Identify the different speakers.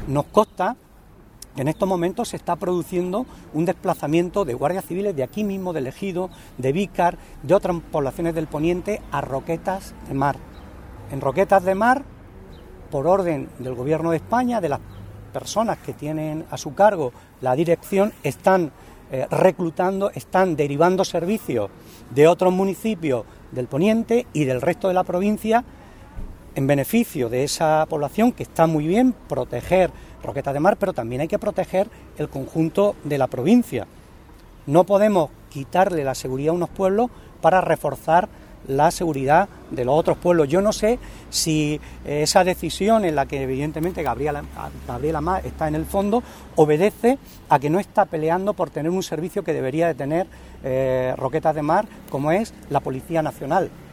Speaker 1: Nos consta que en estos momentos se está produciendo un desplazamiento de guardias civiles de aquí mismo, del Ejido, de Vícar, de otras poblaciones del Poniente, a Roquetas de Mar. En Roquetas de Mar, por orden del Gobierno de España, de las personas que tienen a su cargo la dirección, están reclutando, están derivando servicios de otros municipios del Poniente y del resto de la provincia en beneficio de esa población, que está muy bien proteger Roquetas de Mar, pero también hay que proteger el conjunto de la provincia. No podemos quitarle la seguridad a unos pueblos para reforzar la seguridad de los otros pueblos. Yo no sé si esa decisión, en la que evidentemente Gabriela Mar está en el fondo, obedece a que no está peleando por tener un servicio que debería de tener Roquetas de Mar, como es la Policía Nacional.